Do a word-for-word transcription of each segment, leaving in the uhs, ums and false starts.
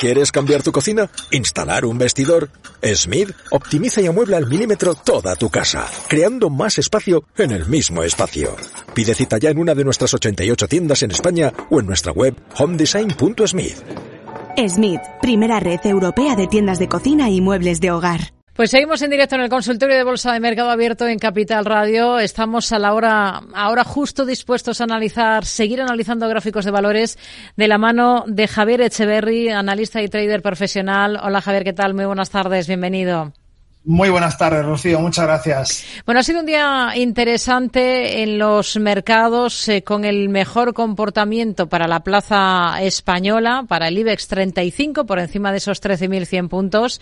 ¿Quieres cambiar tu cocina? ¿Instalar un vestidor? Smith optimiza y amuebla al milímetro toda tu casa, creando más espacio en el mismo espacio. Pide cita ya en una de nuestras ochenta y ocho tiendas en España o en nuestra web home design punto smith. Smith, primera red europea de tiendas de cocina y muebles de hogar. Pues seguimos en directo en el consultorio de Bolsa de Mercado Abierto en Capital Radio. Estamos a la hora, ahora justo dispuestos a analizar, seguir analizando gráficos de valores de la mano de Javier Echeverry, analista y trader profesional. Hola Javier, ¿qué tal? Muy buenas tardes, bienvenido. Muy buenas tardes, Rocío, muchas gracias. Bueno, ha sido un día interesante en los mercados, eh, con el mejor comportamiento para la plaza española, para el IBEX treinta y cinco, por encima de esos trece mil cien puntos.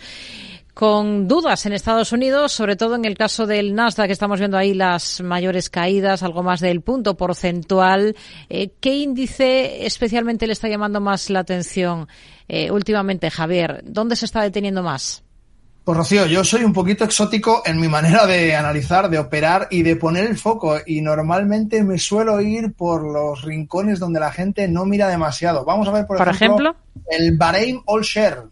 Con dudas en Estados Unidos, sobre todo en el caso del Nasdaq, que estamos viendo ahí las mayores caídas, algo más del punto porcentual. Eh, ¿Qué índice especialmente le está llamando más la atención eh, últimamente, Javier? ¿Dónde se está deteniendo más? Pues Rocío, yo soy un poquito exótico en mi manera de analizar, de operar y de poner el foco, y normalmente me suelo ir por los rincones donde la gente no mira demasiado. Vamos a ver, por, ¿Por ejemplo, ejemplo, el Bahrain All Share.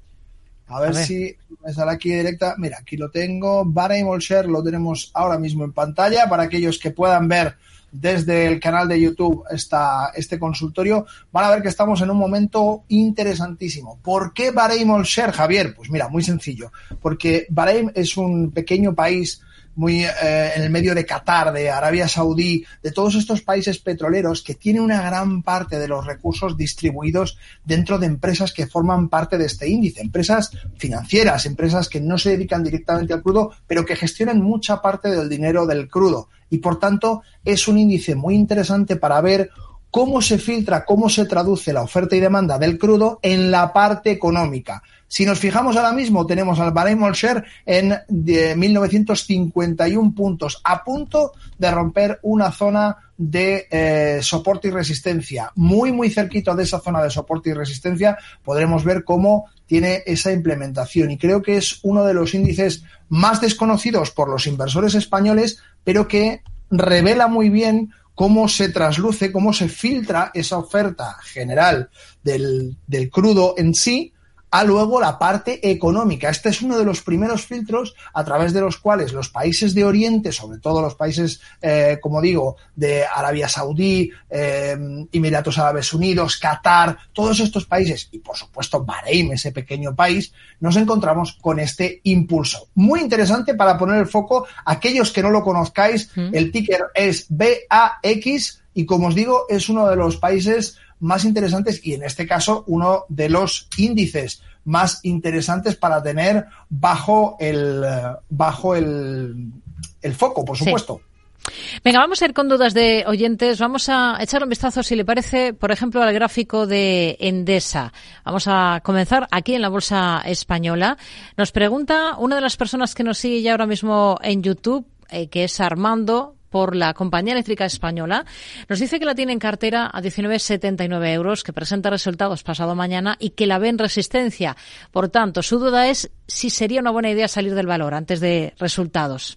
A ver, a ver si me sale aquí directa. Mira, aquí lo tengo. Bahrain All Share lo tenemos ahora mismo en pantalla para aquellos que puedan ver desde el canal de YouTube esta, este consultorio. Van a ver que estamos en un momento interesantísimo. ¿Por qué Bahrain All Share, Javier? Pues mira, muy sencillo. Porque Bahrain es un pequeño país muy eh, en el medio de Qatar, de Arabia Saudí, de todos estos países petroleros, que tiene una gran parte de los recursos distribuidos dentro de empresas que forman parte de este índice, empresas financieras, empresas que no se dedican directamente al crudo, pero que gestionan mucha parte del dinero del crudo, y por tanto es un índice muy interesante para ver cómo se filtra, cómo se traduce la oferta y demanda del crudo en la parte económica. Si nos fijamos ahora mismo, tenemos al Bahrain All Share en mil novecientos cincuenta y uno puntos, a punto de romper una zona de eh, soporte y resistencia. Muy, muy cerquita de esa zona de soporte y resistencia podremos ver cómo tiene esa implementación. Y creo que es uno de los índices más desconocidos por los inversores españoles, pero que revela muy bien cómo se trasluce, cómo se filtra esa oferta general del, del crudo en sí a luego la parte económica. Este es uno de los primeros filtros a través de los cuales los países de Oriente, sobre todo los países, eh, como digo, de Arabia Saudí, eh, Emiratos Árabes Unidos, Qatar, todos estos países, y por supuesto Bahrein, ese pequeño país, nos encontramos con este impulso. Muy interesante para poner el foco. Aquellos que no lo conozcáis, ¿Mm? El ticker es B A X y, como os digo, es uno de los países más interesantes y, en este caso, uno de los índices más interesantes para tener bajo el bajo el, el foco, por supuesto. Sí. Venga, vamos a ir con dudas de oyentes. Vamos a echar un vistazo, si le parece, por ejemplo, al gráfico de Endesa. Vamos a comenzar aquí en la Bolsa Española. Nos pregunta una de las personas que nos sigue ya ahora mismo en YouTube, eh, que es Armando, por la Compañía Eléctrica Española, nos dice que la tiene en cartera a diecinueve setenta y nueve euros, que presenta resultados pasado mañana y que la ve en resistencia. Por tanto, su duda es si sería una buena idea salir del valor antes de resultados.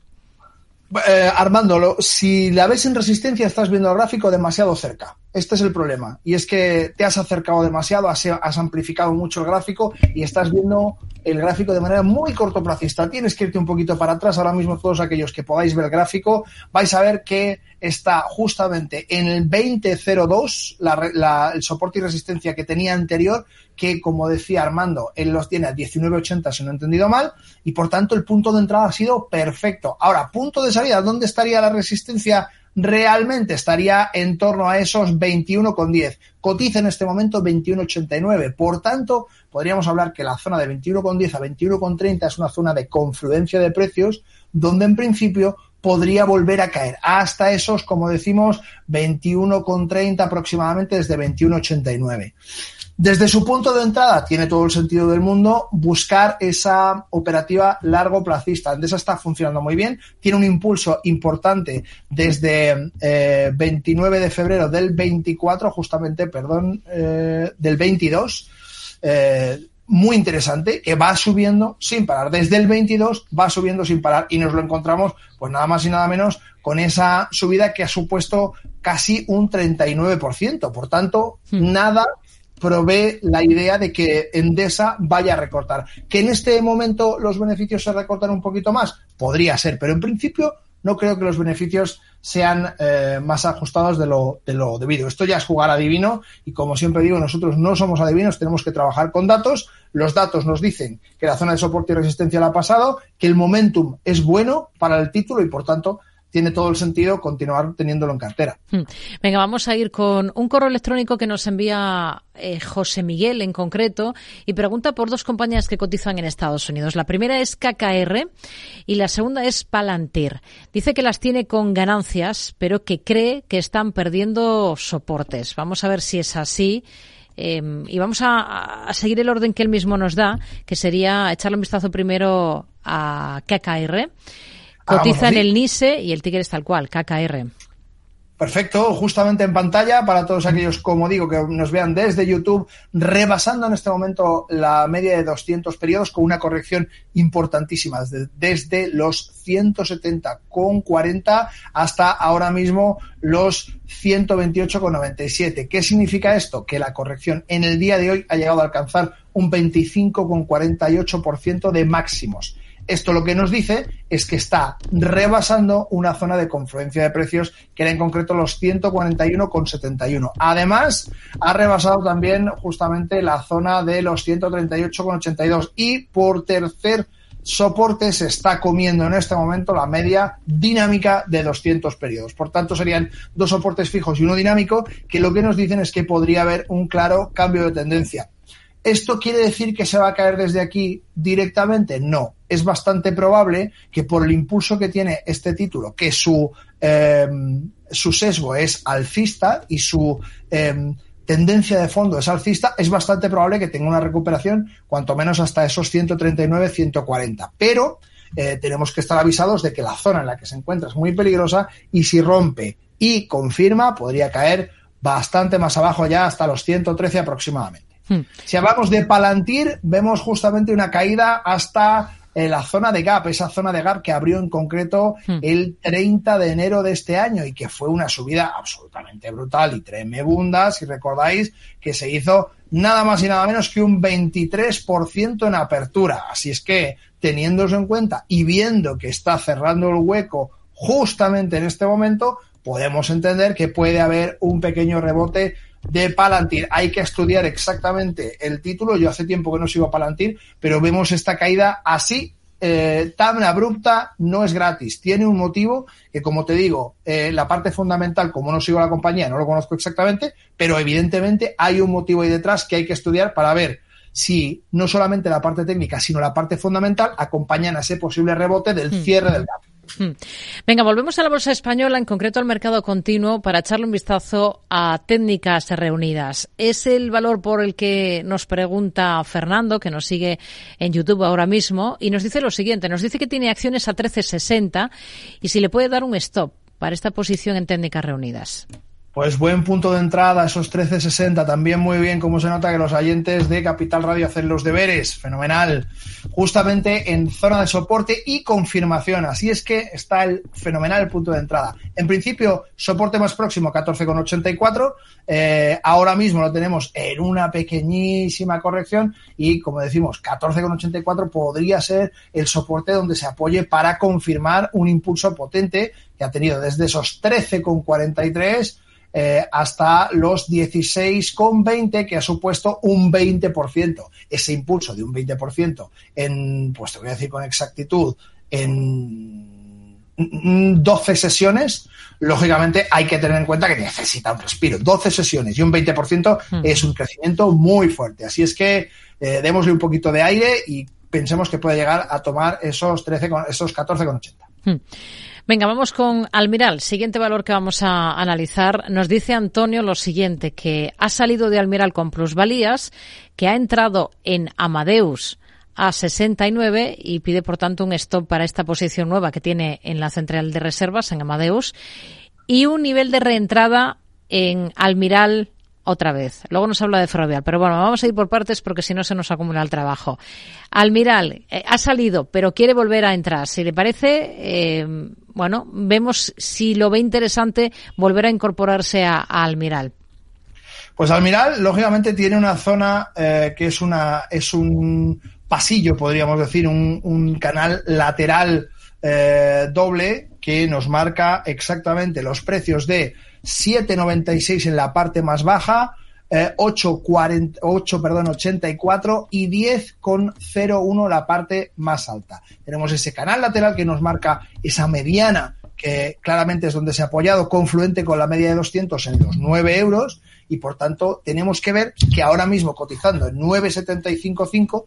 Eh, Armando, lo, si la ves en resistencia, estás viendo el gráfico demasiado cerca. Este es el problema. Y es que te has acercado demasiado, has, has amplificado mucho el gráfico y estás viendo el gráfico de manera muy cortoplacista. Tienes que irte un poquito para atrás. Ahora mismo, todos aquellos que podáis ver el gráfico, vais a ver que está justamente en el veinte cero dos, la, la, el soporte y resistencia que tenía anterior, que, como decía Armando, él los tiene a diecinueve ochenta, si no he entendido mal, y por tanto el punto de entrada ha sido perfecto. Ahora, punto de salida, ¿dónde estaría la resistencia? Realmente estaría en torno a esos veintiuno con diez. Cotiza en este momento veintiuno ochenta y nueve. Por tanto, podríamos hablar que la zona de veintiuno con diez a veintiuno con treinta es una zona de confluencia de precios donde en principio podría volver a caer hasta esos, como decimos, veintiuno con treinta aproximadamente, desde veintiuno ochenta y nueve. Desde su punto de entrada, tiene todo el sentido del mundo buscar esa operativa largoplacista. Endesa está funcionando muy bien, tiene un impulso importante desde eh, veintinueve de febrero del veinticuatro, justamente, perdón, eh, del veintidós, eh, muy interesante, que va subiendo sin parar. Desde el veintidós va subiendo sin parar y nos lo encontramos, pues nada más y nada menos, con esa subida que ha supuesto casi un treinta y nueve por ciento. Por tanto, hmm. nada provee la idea de que Endesa vaya a recortar. ¿Que en este momento los beneficios se recortan un poquito más? Podría ser, pero en principio no creo que los beneficios sean eh, más ajustados de lo, de lo debido. Esto ya es jugar adivino y, como siempre digo, nosotros no somos adivinos, tenemos que trabajar con datos. Los datos nos dicen que la zona de soporte y resistencia la ha pasado, que el momentum es bueno para el título y, por tanto, tiene todo el sentido continuar teniéndolo en cartera. Venga, vamos a ir con un correo electrónico que nos envía eh, José Miguel en concreto y pregunta por dos compañías que cotizan en Estados Unidos. La primera es K K R y la segunda es Palantir. Dice que las tiene con ganancias, pero que cree que están perdiendo soportes. Vamos a ver si es así. Eh, y vamos a, a seguir el orden que él mismo nos da, que sería echarle un vistazo primero a K K R. Cotiza en el NISE y el ticker es tal cual, K K R. Perfecto, justamente en pantalla para todos aquellos, como digo, que nos vean desde YouTube, rebasando en este momento la media de doscientos periodos con una corrección importantísima, desde, desde los ciento setenta coma cuarenta hasta ahora mismo los ciento veintiocho coma noventa y siete. ¿Qué significa esto? Que la corrección en el día de hoy ha llegado a alcanzar un veinticinco coma cuarenta y ocho por ciento de máximos. Esto lo que nos dice es que está rebasando una zona de confluencia de precios que era en concreto los ciento cuarenta y uno coma setenta y uno. Además, ha rebasado también justamente la zona de los ciento treinta y ocho coma ochenta y dos y por tercer soporte se está comiendo en este momento la media dinámica de doscientos periodos. Por tanto, serían dos soportes fijos y uno dinámico que lo que nos dicen es que podría haber un claro cambio de tendencia. ¿Esto quiere decir que se va a caer desde aquí directamente? No. Es bastante probable que por el impulso que tiene este título, que su, eh, su sesgo es alcista y su eh, tendencia de fondo es alcista, es bastante probable que tenga una recuperación cuanto menos hasta esos ciento treinta y nueve, ciento cuarenta. Pero eh, tenemos que estar avisados de que la zona en la que se encuentra es muy peligrosa y si rompe y confirma podría caer bastante más abajo ya hasta los ciento trece aproximadamente. Hmm. Si hablamos de Palantir, vemos justamente una caída hasta eh, la zona de gap, esa zona de gap que abrió en concreto hmm. el treinta de enero de este año y que fue una subida absolutamente brutal y tremenda, si recordáis, que se hizo nada más y nada menos que un veintitrés por ciento en apertura. Así es que, teniendo eso en cuenta y viendo que está cerrando el hueco justamente en este momento, podemos entender que puede haber un pequeño rebote de Palantir. Hay que estudiar exactamente el título. Yo hace tiempo que no sigo a Palantir, pero vemos esta caída así, eh, tan abrupta, no es gratis. Tiene un motivo que, como te digo, eh, la parte fundamental, como no sigo a la compañía, no lo conozco exactamente, pero evidentemente hay un motivo ahí detrás que hay que estudiar para ver si no solamente la parte técnica, sino la parte fundamental acompañan a ese posible rebote del cierre del gap. Venga, volvemos a la bolsa española, en concreto al mercado continuo, para echarle un vistazo a técnicas reunidas. Es el valor por el que nos pregunta Fernando, que nos sigue en YouTube ahora mismo, y nos dice lo siguiente, nos dice que tiene acciones a trece sesenta y si le puede dar un stop para esta posición en técnicas reunidas. Pues buen punto de entrada, esos trece sesenta, también muy bien como se nota que los oyentes de Capital Radio hacen los deberes, fenomenal, justamente en zona de soporte y confirmación, así es que está el fenomenal punto de entrada. En principio, soporte más próximo, catorce coma ochenta y cuatro, eh, ahora mismo lo tenemos en una pequeñísima corrección y, como decimos, catorce coma ochenta y cuatro podría ser el soporte donde se apoye para confirmar un impulso potente que ha tenido desde esos trece coma cuarenta y tres Eh, hasta los dieciséis coma veinte, que ha supuesto un veinte por ciento. Ese impulso de un veinte por ciento en, pues te voy a decir con exactitud, en doce sesiones, lógicamente hay que tener en cuenta que necesita un respiro. doce sesiones y un veinte por ciento mm. es un crecimiento muy fuerte. Así es que eh, démosle un poquito de aire y pensemos que puede llegar a tomar esos, trece, esos catorce coma ochenta. Mm. Venga, vamos con Almiral, siguiente valor que vamos a analizar. Nos dice Antonio lo siguiente, que ha salido de Almiral con plusvalías, que ha entrado en Amadeus a sesenta y nueve y pide por tanto un stop para esta posición nueva que tiene en la central de reservas, en Amadeus, y un nivel de reentrada en Almiral otra vez. Luego nos habla de Ferrovial, pero bueno, vamos a ir por partes porque si no se nos acumula el trabajo. Almiral eh, ha salido, pero quiere volver a entrar. Si le parece, eh, bueno, vemos si lo ve interesante volver a incorporarse a, a Almiral. Pues Almiral, lógicamente, tiene una zona eh, que es una es un pasillo, podríamos decir, un, un canal lateral eh, doble que nos marca exactamente los precios de siete noventa y seis en la parte más baja, eh, ocho cuarenta, ocho perdón, ochenta y cuatro y diez cero uno la parte más alta. Tenemos ese canal lateral que nos marca esa mediana que claramente es donde se ha apoyado, confluente con la media de doscientos en los nueve euros, y por tanto tenemos que ver que ahora mismo cotizando en nueve setenta y cinco cinco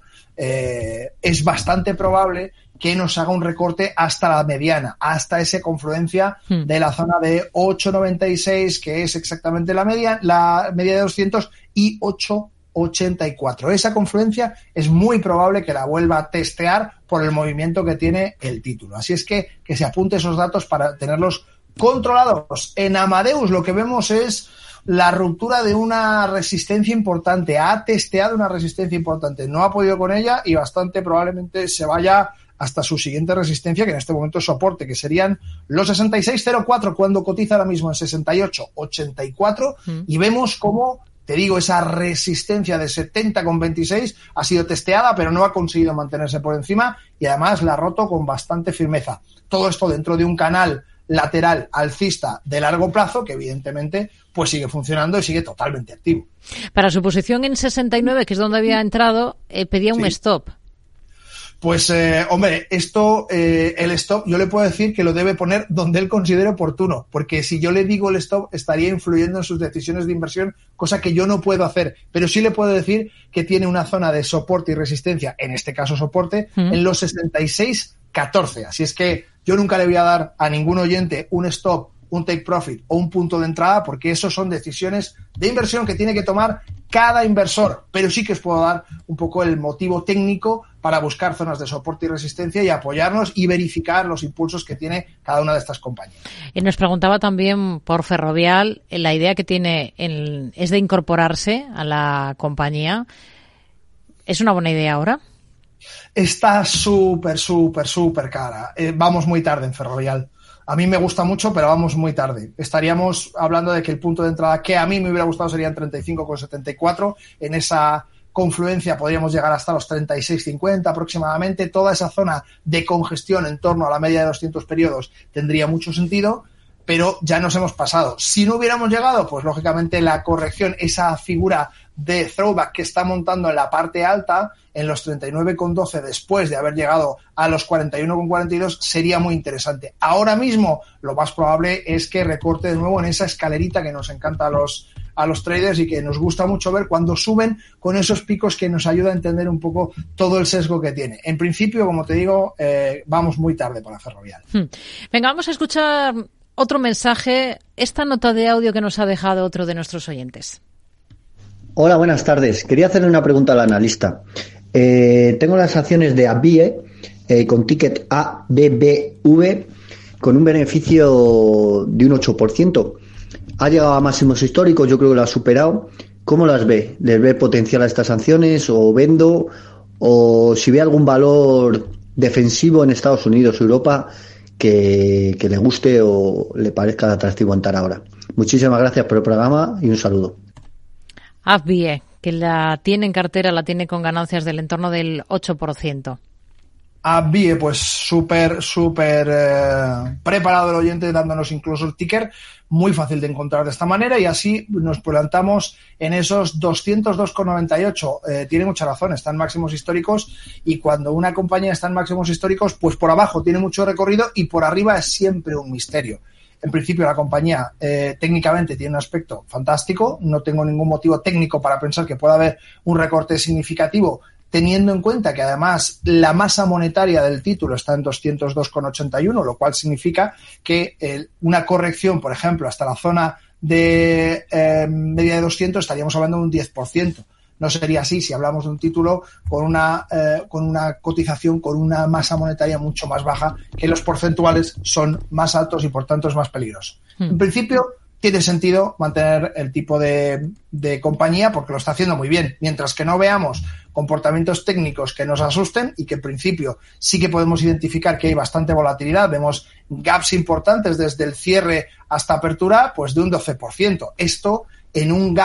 eh, es bastante probable que nos haga un recorte hasta la mediana, hasta esa confluencia hmm. de la zona de ocho noventa y seis, que es exactamente la media, la media de doscientos, y ocho ochenta y cuatro. Esa confluencia es muy probable que la vuelva a testear por el movimiento que tiene el título. Así es que que se apunte esos datos para tenerlos controlados. En Amadeus lo que vemos es la ruptura de una resistencia importante. Ha testeado una resistencia importante, no ha podido con ella y bastante probablemente se vaya hasta su siguiente resistencia, que en este momento es soporte, que serían los sesenta y seis cero cuatro, cuando cotiza ahora mismo en sesenta y ocho ochenta y cuatro, mm. y vemos cómo, te digo, esa resistencia de setenta con veintiséis ha sido testeada, pero no ha conseguido mantenerse por encima, y además la ha roto con bastante firmeza. Todo esto dentro de un canal lateral alcista de largo plazo, que evidentemente pues sigue funcionando y sigue totalmente activo. Para su posición en sesenta y nueve, que es donde había entrado, eh, pedía un sí. stop. Pues, eh, hombre, esto, eh, el stop, yo le puedo decir que lo debe poner donde él considere oportuno, porque si yo le digo el stop, estaría influyendo en sus decisiones de inversión, cosa que yo no puedo hacer. Pero sí le puedo decir que tiene una zona de soporte y resistencia, en este caso soporte, mm. en los sesenta y seis catorce. Así es que yo nunca le voy a dar a ningún oyente un stop, un take profit o un punto de entrada, porque eso son decisiones de inversión que tiene que tomar cada inversor, pero sí que os puedo dar un poco el motivo técnico para buscar zonas de soporte y resistencia y apoyarnos y verificar los impulsos que tiene cada una de estas compañías. Y nos preguntaba también por Ferrovial, la idea que tiene en, es de incorporarse a la compañía. ¿Es una buena idea ahora? Está súper, súper, súper cara. Eh, vamos muy tarde en Ferrovial. A mí me gusta mucho, pero vamos muy tarde. Estaríamos hablando de que el punto de entrada que a mí me hubiera gustado serían treinta y cinco con setenta y cuatro. En esa confluencia podríamos llegar hasta los treinta y seis cincuenta aproximadamente. Toda esa zona de congestión en torno a la media de doscientos periodos tendría mucho sentido, pero ya nos hemos pasado. Si no hubiéramos llegado, pues lógicamente la corrección, esa figura de throwback que está montando en la parte alta, en los treinta y nueve con doce, después de haber llegado a los cuarenta y uno con cuarenta y dos, sería muy interesante. Ahora mismo lo más probable es que recorte de nuevo en esa escalerita que nos encanta a los, a los traders y que nos gusta mucho ver cuando suben con esos picos, que nos ayuda a entender un poco todo el sesgo que tiene. En principio, como te digo, eh, vamos muy tarde para Ferrovial. Hmm. Venga, vamos a escuchar otro mensaje, esta nota de audio que nos ha dejado otro de nuestros oyentes. Hola, buenas tardes. Quería hacerle una pregunta al analista. Eh, tengo las acciones de A B V eh, con ticket A B B V con un beneficio de un ocho por ciento. Ha llegado a máximos históricos, yo creo que lo ha superado. ¿Cómo las ve? ¿Les ve potencial a estas acciones o vendo? ¿O si ve algún valor defensivo en Estados Unidos o Europa que, que le guste o le parezca atractivo entrar ahora? Muchísimas gracias por el programa y un saludo. A B V, que la tiene en cartera, la tiene con ganancias del entorno del ocho por ciento. A B V, pues súper, súper eh, preparado el oyente, dándonos incluso el ticker, muy fácil de encontrar de esta manera, y así nos plantamos en esos doscientos dos con noventa y ocho. Eh, tiene mucha razón, están máximos históricos, y cuando una compañía está en máximos históricos, pues por abajo tiene mucho recorrido y por arriba es siempre un misterio. En principio, la compañía eh, técnicamente tiene un aspecto fantástico. No tengo ningún motivo técnico para pensar que pueda haber un recorte significativo, teniendo en cuenta que además la masa monetaria del título está en doscientos dos con ochenta y uno, lo cual significa que eh, una corrección, por ejemplo, hasta la zona de eh, media de doscientos, estaríamos hablando de un diez por ciento. No sería así si hablamos de un título con una eh, con una cotización, con una masa monetaria mucho más baja, que los porcentuales son más altos y por tanto es más peligroso. Hmm. En principio tiene sentido mantener el tipo de, de compañía porque lo está haciendo muy bien, mientras que no veamos comportamientos técnicos que nos asusten, y que en principio sí que podemos identificar que hay bastante volatilidad. Vemos gaps importantes desde el cierre hasta apertura, pues de un doce por ciento. Esto en un gap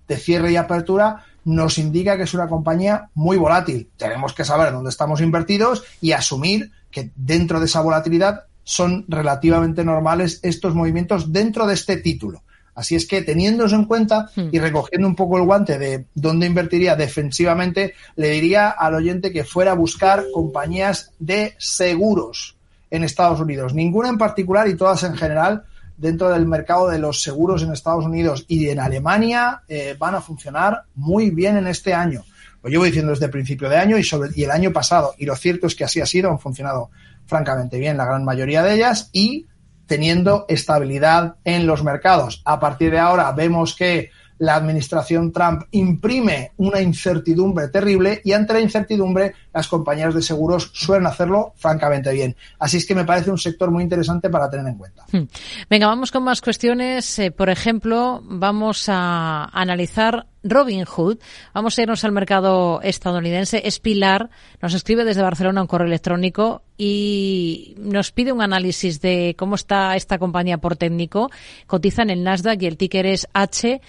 de cierre y apertura, nos indica que es una compañía muy volátil. Tenemos que saber dónde estamos invertidos y asumir que dentro de esa volatilidad son relativamente normales estos movimientos dentro de este título. Así es que, teniendo eso en cuenta y recogiendo un poco el guante de dónde invertiría defensivamente, le diría al oyente que fuera a buscar compañías de seguros en Estados Unidos. Ninguna en particular y todas en general dentro del mercado de los seguros en Estados Unidos y en Alemania eh, van a funcionar muy bien en este año. Lo llevo diciendo desde el principio de año y, sobre, y el año pasado. Y lo cierto es que así ha sido, han funcionado francamente bien la gran mayoría de ellas y teniendo estabilidad en los mercados. A partir de ahora vemos que la administración Trump imprime una incertidumbre terrible y ante la incertidumbre las compañías de seguros suelen hacerlo francamente bien. Así es que me parece un sector muy interesante para tener en cuenta. Venga, vamos con más cuestiones. Eh, por ejemplo, vamos a analizar Robinhood. Vamos a irnos al mercado estadounidense. Es Pilar, nos escribe desde Barcelona un correo electrónico y nos pide un análisis de cómo está esta compañía por técnico. Cotiza en el Nasdaq y el ticker es H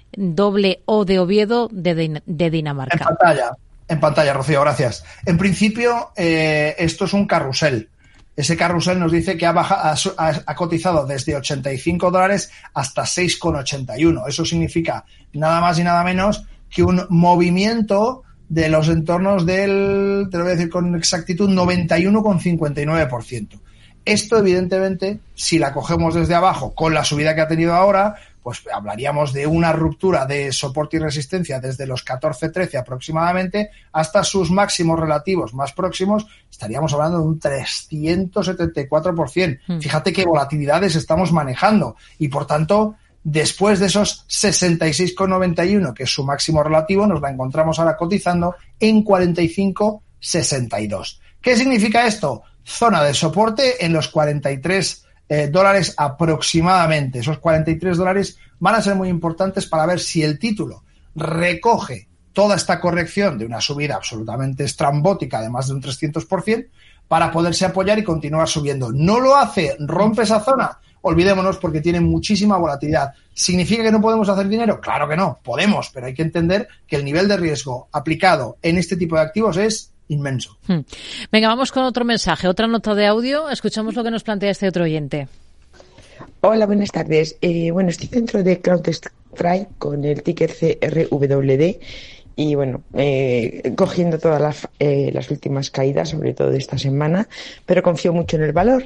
doble O de Oviedo de, Din- de Dinamarca. En pantalla, en pantalla, Rocío, gracias. En principio, eh, esto es un carrusel. Ese carrusel nos dice que ha, baja, ha, ha cotizado desde ochenta y cinco dólares hasta seis con ochenta y uno. Eso significa nada más y nada menos que un movimiento de los entornos del, te lo voy a decir con exactitud, noventa y uno con cincuenta y nueve por ciento. Esto, evidentemente, si la cogemos desde abajo con la subida que ha tenido ahora, pues hablaríamos de una ruptura de soporte y resistencia desde los catorce trece aproximadamente hasta sus máximos relativos más próximos, estaríamos hablando de un trescientos setenta y cuatro por ciento. Mm. Fíjate qué volatilidades estamos manejando y, por tanto, después de esos sesenta y seis con noventa y uno, que es su máximo relativo, nos la encontramos ahora cotizando en cuarenta y cinco sesenta y dos. ¿Qué significa esto? Zona de soporte en los cuarenta y tres eh, dólares aproximadamente. Esos cuarenta y tres dólares van a ser muy importantes para ver si el título recoge toda esta corrección de una subida absolutamente estrambótica de más de un trescientos por ciento para poderse apoyar y continuar subiendo. No lo hace, rompe esa zona, olvidémonos porque tiene muchísima volatilidad. ¿Significa que no podemos hacer dinero? Claro que no, podemos, pero hay que entender que el nivel de riesgo aplicado en este tipo de activos es inmenso. Hmm. Venga, vamos con otro mensaje, otra nota de audio. Escuchamos lo que nos plantea este otro oyente. Hola, buenas tardes. Eh, bueno, estoy dentro de CrowdStrike con el ticker C R W D y bueno, eh, cogiendo todas las, eh, las últimas caídas, sobre todo de esta semana, pero confío mucho en el valor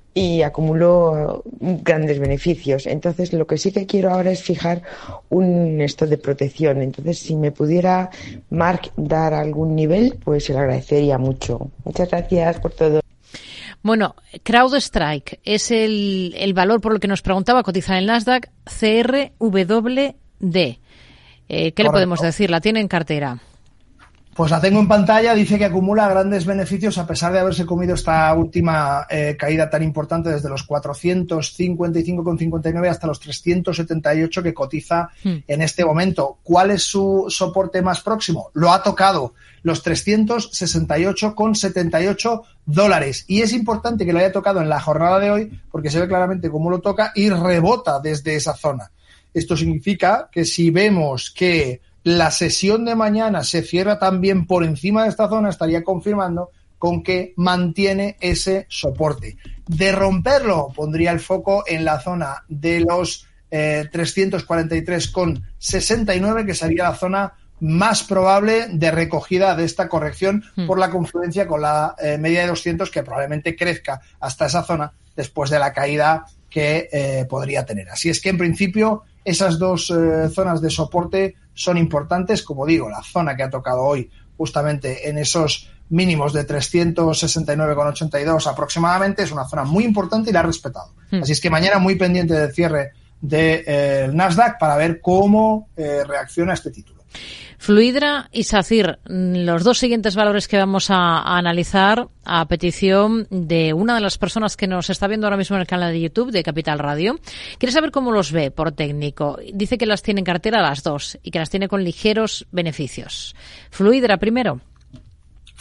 y acumulo grandes beneficios. Entonces, lo que sí que quiero ahora es fijar un esto de protección. Entonces, si me pudiera, Mark, dar algún nivel, pues se lo agradecería mucho. Muchas gracias por todo. Bueno, CrowdStrike es el, el valor por el que nos preguntaba, cotiza en el Nasdaq, C R W D. Eh, ¿Qué Correcto. Le podemos decir? ¿La tiene en cartera? Pues la tengo en pantalla, dice que acumula grandes beneficios a pesar de haberse comido esta última eh, caída tan importante desde los cuatrocientos cincuenta y cinco con cincuenta y nueve hasta los trescientos setenta y ocho que cotiza hmm. en este momento. ¿Cuál es su soporte más próximo? Lo ha tocado, los trescientos sesenta y ocho con setenta y ocho dólares. Y es importante que lo haya tocado en la jornada de hoy porque se ve claramente cómo lo toca y rebota desde esa zona. Esto significa que si vemos que la sesión de mañana se cierra también por encima de esta zona, estaría confirmando con que mantiene ese soporte. De romperlo, pondría el foco en la zona de los eh, trescientos cuarenta y tres con sesenta y nueve, que sería la zona más probable de recogida de esta corrección mm. por la confluencia con la eh, media de doscientos, que probablemente crezca hasta esa zona después de la caída que eh, podría tener. Así es que, en principio, esas dos eh, zonas de soporte son importantes. Como digo, la zona que ha tocado hoy justamente en esos mínimos de trescientos sesenta y nueve con ochenta y dos aproximadamente es una zona muy importante y la ha respetado. Mm. Así es que mañana muy pendiente del cierre del de, eh, Nasdaq para ver cómo eh, reacciona este título. Fluidra y SACIR, los dos siguientes valores que vamos a, a analizar a petición de una de las personas que nos está viendo ahora mismo en el canal de YouTube de Capital Radio. Quiere saber cómo los ve por técnico. Dice que las tiene en cartera las dos y que las tiene con ligeros beneficios. Fluidra primero.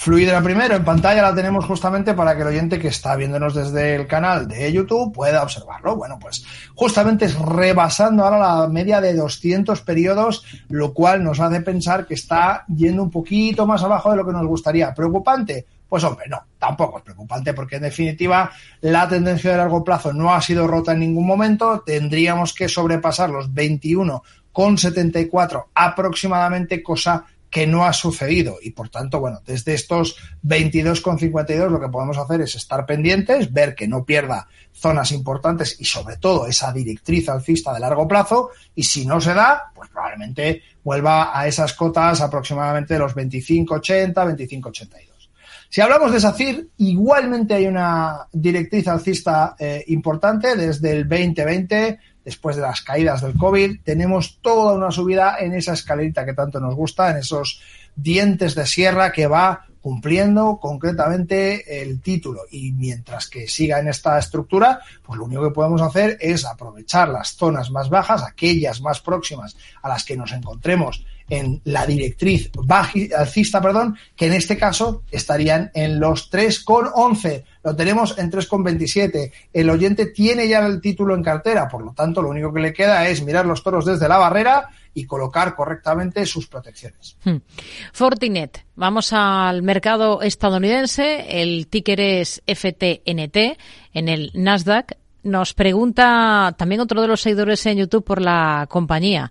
Fluidra primero, en pantalla la tenemos justamente para que el oyente que está viéndonos desde el canal de YouTube pueda observarlo. Bueno, pues justamente es rebasando ahora la media de doscientos periodos, lo cual nos hace pensar que está yendo un poquito más abajo de lo que nos gustaría. ¿Preocupante? Pues hombre, no, tampoco es preocupante, porque en definitiva la tendencia de largo plazo no ha sido rota en ningún momento. Tendríamos que sobrepasar los veintiuno coma setenta y cuatro aproximadamente, cosa que no ha sucedido, y por tanto, bueno, desde estos veintidós coma cincuenta y dos lo que podemos hacer es estar pendientes, ver que no pierda zonas importantes y sobre todo esa directriz alcista de largo plazo, y si no se da, pues probablemente vuelva a esas cotas aproximadamente de los veinticinco ochenta, veinticinco ochenta y dos. Si hablamos de SACIR, igualmente hay una directriz alcista eh, importante desde el veinte veinte. Después de las caídas del COVID, tenemos toda una subida en esa escalerita que tanto nos gusta, en esos dientes de sierra que va cumpliendo concretamente el título. Y mientras que siga en esta estructura, pues lo único que podemos hacer es aprovechar las zonas más bajas, aquellas más próximas a las que nos encontremos en la directriz alcista, perdón, que en este caso estarían en los tres coma once. Lo tenemos en tres coma veintisiete. El oyente tiene ya el título en cartera, por lo tanto, lo único que le queda es mirar los toros desde la barrera y colocar correctamente sus protecciones. Hmm. Fortinet. Vamos al mercado estadounidense. El ticker es F T N T en el Nasdaq. Nos pregunta también otro de los seguidores en YouTube por la compañía.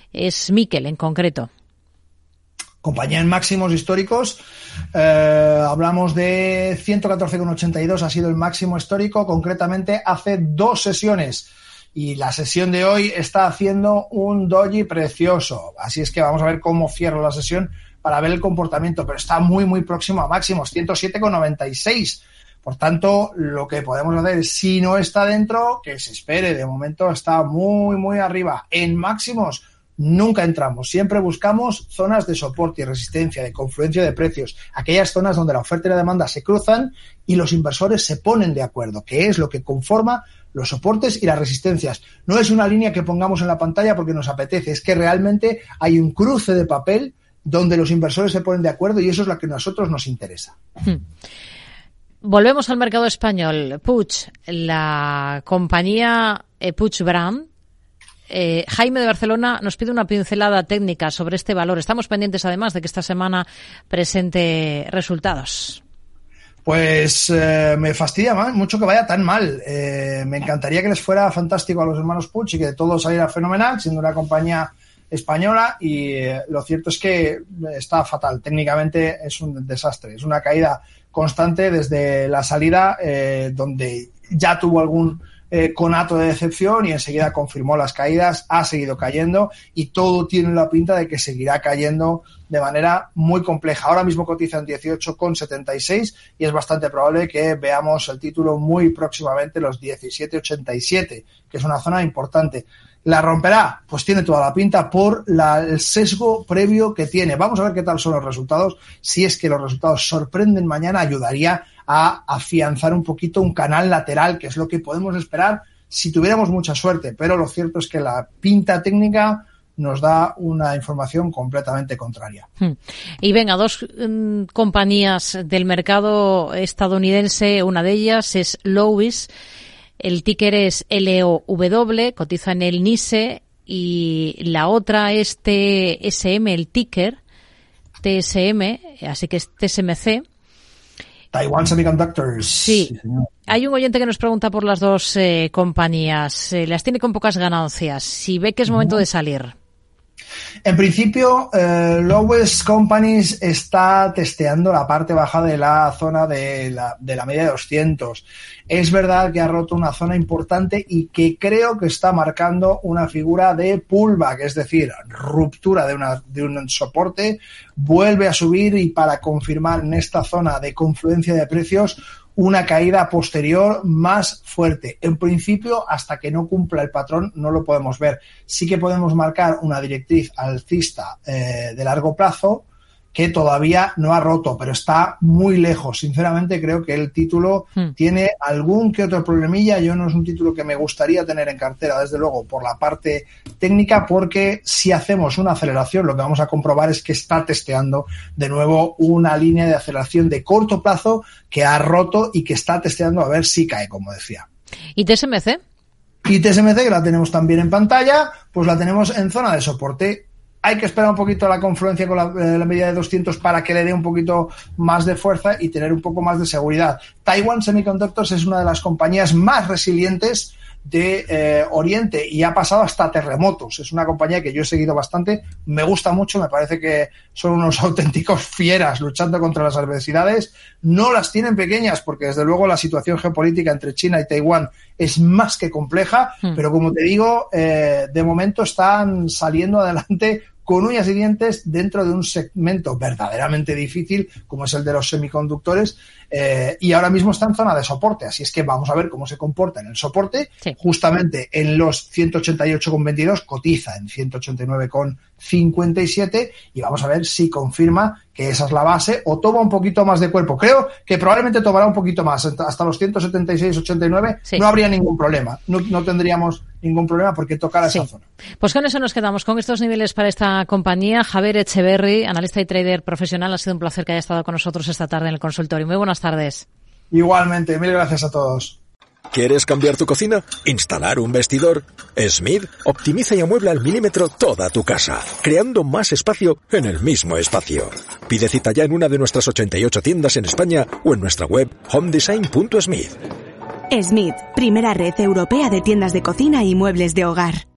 Es Miquel en concreto. Compañía en máximos históricos, eh, hablamos de ciento catorce coma ochenta y dos, ha sido el máximo histórico, concretamente hace dos sesiones, y la sesión de hoy está haciendo un doji precioso, así es que vamos a ver cómo cierra la sesión para ver el comportamiento, pero está muy muy próximo a máximos, ciento siete coma noventa y seis. Por tanto, lo que podemos hacer, si no está dentro, que se espere. De momento está muy muy arriba. En máximos nunca entramos, siempre buscamos zonas de soporte y resistencia, de confluencia de precios, aquellas zonas donde la oferta y la demanda se cruzan y los inversores se ponen de acuerdo, que es lo que conforma los soportes y las resistencias. No es una línea que pongamos en la pantalla porque nos apetece, es que realmente hay un cruce de papel donde los inversores se ponen de acuerdo y eso es lo que a nosotros nos interesa. Hmm. Volvemos al mercado español. Puig, la compañía eh, Puig Brand. Eh, Jaime de Barcelona nos pide una pincelada técnica sobre este valor. Estamos pendientes además de que esta semana presente resultados. Pues eh, me fastidia más, mucho que vaya tan mal. Eh, me encantaría que les fuera fantástico a los hermanos Puig y que todo saliera fenomenal, siendo una compañía española, y eh, lo cierto es que está fatal. Técnicamente es un desastre. Es una caída constante desde la salida, eh, donde ya tuvo algún Eh, conato de decepción y enseguida confirmó las caídas, ha seguido cayendo y todo tiene la pinta de que seguirá cayendo de manera muy compleja. Ahora mismo cotiza en dieciocho coma setenta y seis y es bastante probable que veamos el título muy próximamente, los diecisiete coma ochenta y siete, que es una zona importante. ¿La romperá? Pues tiene toda la pinta por la, el sesgo previo que tiene. Vamos a ver qué tal son los resultados. Si es que los resultados sorprenden mañana, ayudaría a afianzar un poquito un canal lateral, que es lo que podemos esperar si tuviéramos mucha suerte. Pero lo cierto es que la pinta técnica nos da una información completamente contraria. Y venga, dos um, compañías del mercado estadounidense, una de ellas es Lowe's. El ticker es L O W, cotiza en el N I C E, y la otra es T S M, el ticker, T S M, así que es T S M C. Taiwan Semiconductors. Sí, sí, hay un oyente que nos pregunta por las dos eh, compañías. Eh, las tiene con pocas ganancias. Si ve que es momento de salir. En principio, eh, Lowe's Companies está testeando la parte baja de la zona de la, de la media de doscientos. Es verdad que ha roto una zona importante y que creo que está marcando una figura de pullback, es decir, ruptura de, una, de un soporte, vuelve a subir y para confirmar en esta zona de confluencia de precios una caída posterior más fuerte. En principio, hasta que no cumpla el patrón, no lo podemos ver. Sí que podemos marcar una directriz alcista eh, de largo plazo que todavía no ha roto, pero está muy lejos. Sinceramente creo que el título hmm. tiene algún que otro problemilla. Yo no es un título que me gustaría tener en cartera, desde luego, por la parte técnica, porque si hacemos una aceleración, lo que vamos a comprobar es que está testeando de nuevo una línea de aceleración de corto plazo que ha roto y que está testeando a ver si cae, como decía. ¿Y T S M C? Y T S M C, que la tenemos también en pantalla, pues la tenemos en zona de soporte. Hay que esperar un poquito a la confluencia con la, eh, la medida de doscientos para que le dé un poquito más de fuerza y tener un poco más de seguridad. Taiwan Semiconductors es una de las compañías más resilientes de eh, Oriente y ha pasado hasta terremotos. Es una compañía que yo he seguido bastante, me gusta mucho, me parece que son unos auténticos fieras luchando contra las adversidades. No las tienen pequeñas porque desde luego la situación geopolítica entre China y Taiwán es más que compleja, mm. pero como te digo, eh, de momento están saliendo adelante con uñas y dientes dentro de un segmento verdaderamente difícil como es el de los semiconductores, eh, y ahora mismo está en zona de soporte, así es que vamos a ver cómo se comporta en el soporte. Sí. Justamente en los ciento ochenta y ocho coma veintidós cotiza en ciento ochenta y nueve coma cincuenta y siete y vamos a ver si confirma que esa es la base o toma un poquito más de cuerpo. Creo que probablemente tomará un poquito más, hasta los ciento setenta y seis coma ochenta y nueve sí. No habría ningún problema, no, no tendríamos ningún problema porque tocará esa sí. zona. Pues con eso nos quedamos, con estos niveles para esta compañía. Javier Echeverry, analista y trader profesional, ha sido un placer que haya estado con nosotros esta tarde en el consultorio. Muy buenas tardes. Igualmente, mil gracias a todos. ¿Quieres cambiar tu cocina? ¿Instalar un vestidor? Smith optimiza y amuebla al milímetro toda tu casa, creando más espacio en el mismo espacio. Pide cita ya en una de nuestras ochenta y ocho tiendas en España o en nuestra web home design punto smith. Smith, primera red europea de tiendas de cocina y muebles de hogar.